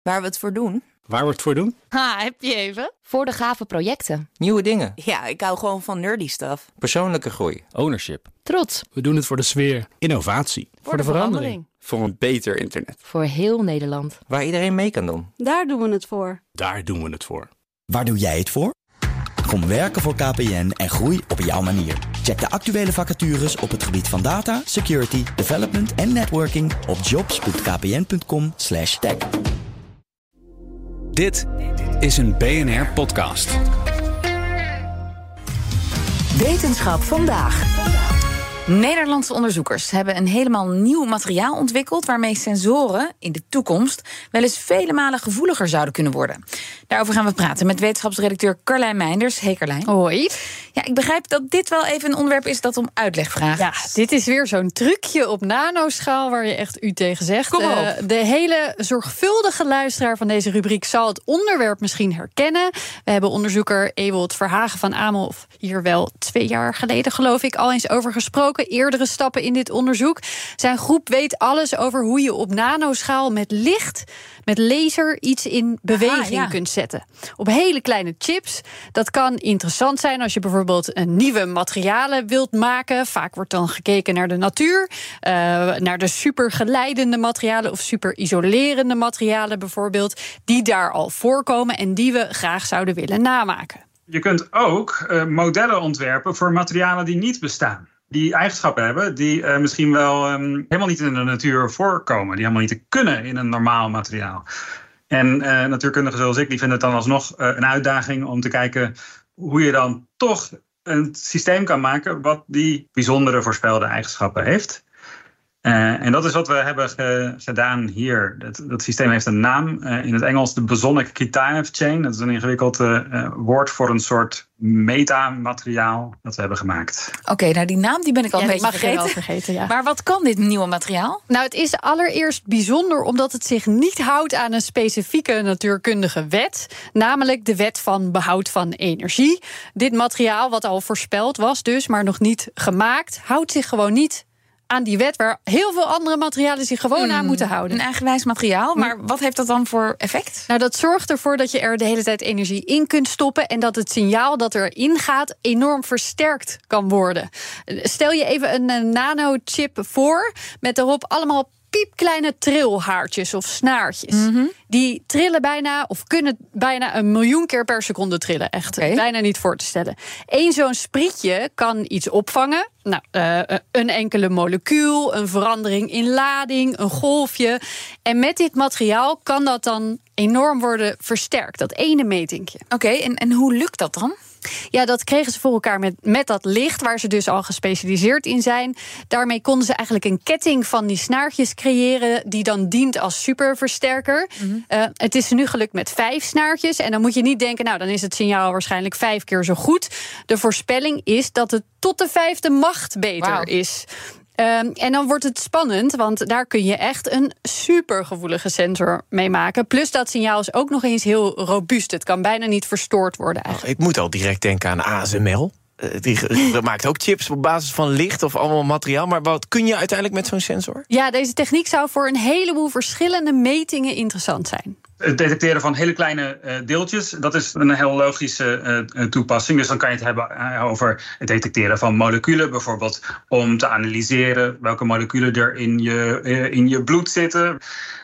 Waar we het voor doen? Waar we het voor doen? Heb je even? Voor de gave projecten. Nieuwe dingen. Ja, ik hou gewoon van nerdy stuff. Persoonlijke groei. Ownership. Trots. We doen het voor de sfeer. Innovatie. Voor de verandering. Voor een beter internet. Voor heel Nederland. Waar iedereen mee kan doen. Daar doen we het voor. Daar doen we het voor. Waar doe jij het voor? Kom werken voor KPN en groei op jouw manier. Check de actuele vacatures op het gebied van data, security, development en networking op jobs.kpn.com/tech. Dit is een BNR-podcast. Wetenschap vandaag. Nederlandse onderzoekers hebben een helemaal nieuw materiaal ontwikkeld waarmee sensoren in de toekomst wel eens vele malen gevoeliger zouden kunnen worden. Daarover gaan we praten met wetenschapsredacteur Carlijn Meinders. Hey Carlijn. Hoi. Ja, ik begrijp dat dit wel even een onderwerp is dat om uitleg vraagt. Ja, dit is weer zo'n trucje op nanoschaal waar je echt u tegen zegt. Kom op. De hele zorgvuldige luisteraar van deze rubriek zal het onderwerp misschien herkennen. We hebben onderzoeker Ewald Verhagen van Amelhof hier wel 2 jaar geleden, geloof ik, al eens over gesproken. Eerdere stappen in dit onderzoek. Zijn groep weet alles over hoe je op nanoschaal met licht, met laser, iets in beweging kunt zetten. Op hele kleine chips. Dat kan interessant zijn als je bijvoorbeeld nieuwe materialen wilt maken. Vaak wordt dan gekeken naar de natuur, naar de supergeleidende materialen of superisolerende materialen bijvoorbeeld, die daar al voorkomen en die we graag zouden willen namaken. Je kunt ook modellen ontwerpen voor materialen die niet bestaan. Die eigenschappen hebben die misschien wel helemaal niet in de natuur voorkomen. Die helemaal niet te kunnen in een normaal materiaal. En natuurkundigen zoals ik, die vinden het dan alsnog een uitdaging om te kijken hoe je dan toch een systeem kan maken wat die bijzondere voorspelde eigenschappen heeft. En dat is wat we hebben gedaan hier. Dat systeem heeft een naam. In het Engels de Bosonic-Kitaev chain. Dat is een ingewikkeld woord voor een soort metamateriaal dat we hebben gemaakt. Oké, nou die naam die ben ik al een beetje vergeten. Ja. Maar wat kan dit nieuwe materiaal? Nou, het is allereerst bijzonder omdat het zich niet houdt aan een specifieke natuurkundige wet, namelijk de wet van behoud van energie. Dit materiaal, wat al voorspeld was dus, maar nog niet gemaakt, houdt zich gewoon niet aan die wet waar heel veel andere materialen zich gewoon aan moeten houden. Een eigenwijs materiaal, maar wat heeft dat dan voor effect? Nou, dat zorgt ervoor dat je er de hele tijd energie in kunt stoppen en dat het signaal dat erin gaat enorm versterkt kan worden. Stel je even een nanochip voor met daarop allemaal piepkleine trilhaartjes of snaartjes. Die trillen bijna, of kunnen bijna 1 miljoen keer per seconde trillen. Echt bijna niet voor te stellen. Eén zo'n sprietje kan iets opvangen. Nou, een enkele molecuul, een verandering in lading, een golfje. En met dit materiaal kan dat dan enorm worden versterkt. Dat ene metingje. Oké, en hoe lukt dat dan? Ja, dat kregen ze voor elkaar met dat licht, waar ze dus al gespecialiseerd in zijn. Daarmee konden ze eigenlijk een ketting van die snaartjes creëren die dan dient als superversterker. Het is nu gelukt met 5 snaartjes. En dan moet je niet denken, nou, dan is het signaal waarschijnlijk 5 keer zo goed. De voorspelling is dat het tot de 5e macht beter is. En dan wordt het spannend, want daar kun je echt een supergevoelige sensor mee maken. Plus dat signaal is ook nog eens heel robuust. Het kan bijna niet verstoord worden eigenlijk. Ik moet al direct denken aan ASML. Die maakt ook chips op basis van licht of allemaal materiaal. Maar wat kun je uiteindelijk met zo'n sensor? Ja, deze techniek zou voor een heleboel verschillende metingen interessant zijn. Het detecteren van hele kleine deeltjes, dat is een heel logische toepassing. Dus dan kan je het hebben over het detecteren van moleculen, bijvoorbeeld om te analyseren welke moleculen er in je bloed zitten,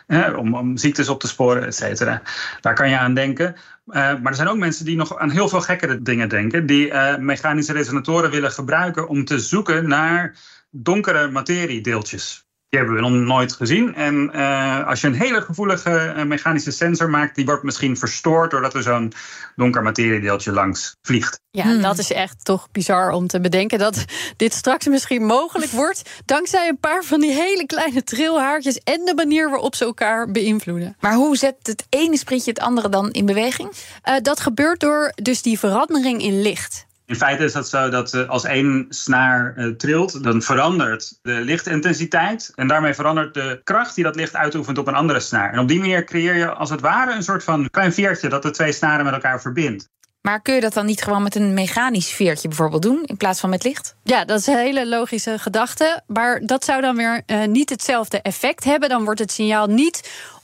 om ziektes op te sporen, et cetera. Daar kan je aan denken. Maar er zijn ook mensen die nog aan heel veel gekkere dingen denken, die mechanische resonatoren willen gebruiken om te zoeken naar donkere materiedeeltjes. Die hebben we nog nooit gezien. En als je een hele gevoelige mechanische sensor maakt, die wordt misschien verstoord doordat er zo'n donker materiedeeltje langs vliegt. Ja, dat is echt toch bizar om te bedenken dat dit straks misschien mogelijk wordt dankzij een paar van die hele kleine trilhaartjes en de manier waarop ze elkaar beïnvloeden. Maar hoe zet het ene sprietje het andere dan in beweging? Dat gebeurt door dus die verandering in licht. In feite is dat zo dat als 1 snaar trilt, dan verandert de lichtintensiteit. En daarmee verandert de kracht die dat licht uitoefent op een andere snaar. En op die manier creëer je als het ware een soort van klein veertje dat de 2 snaren met elkaar verbindt. Maar kun je dat dan niet gewoon met een mechanisch veertje bijvoorbeeld doen, in plaats van met licht? Ja, dat is een hele logische gedachte. Maar dat zou dan weer niet hetzelfde effect hebben. Dan wordt het signaal niet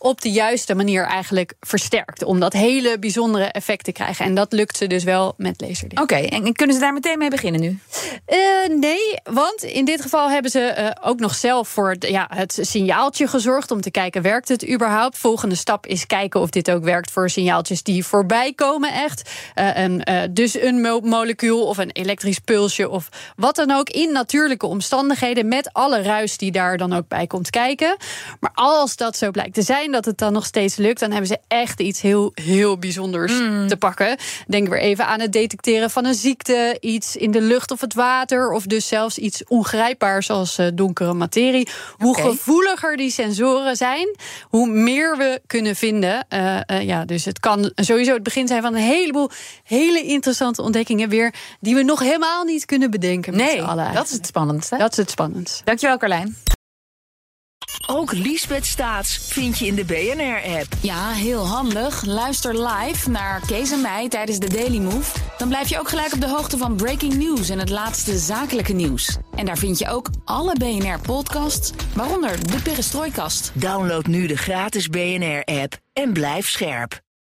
op de juiste manier eigenlijk versterkt. Om dat hele bijzondere effect te krijgen. En dat lukt ze dus wel met laserdicht. Oké, en kunnen ze daar meteen mee beginnen nu? Nee, want in dit geval hebben ze ook nog zelf voor het signaaltje gezorgd om te kijken, werkt het überhaupt? Volgende stap is kijken of dit ook werkt voor signaaltjes die voorbij komen echt. Dus een molecuul of een elektrisch pulsje of wat dan ook in natuurlijke omstandigheden met alle ruis die daar dan ook bij komt kijken. Maar als dat zo blijkt te zijn, dat het dan nog steeds lukt, dan hebben ze echt iets heel, heel bijzonders te pakken. Denk weer even aan het detecteren van een ziekte, iets in de lucht of het water, of dus zelfs iets ongrijpbaars als donkere materie. Hoe gevoeliger die sensoren zijn, hoe meer we kunnen vinden. Dus het kan sowieso het begin zijn van een heleboel hele interessante ontdekkingen weer, die we nog helemaal niet kunnen bedenken. Nee, dat is het spannendste. Dat is het spannendst. Dankjewel, Carlijn. Ook Liesbeth Staats vind je in de BNR-app. Ja, heel handig. Luister live naar Kees en mij tijdens de Daily Move. Dan blijf je ook gelijk op de hoogte van breaking news en het laatste zakelijke nieuws. En daar vind je ook alle BNR-podcasts, waaronder de Perestrooikast. Download nu de gratis BNR-app en blijf scherp.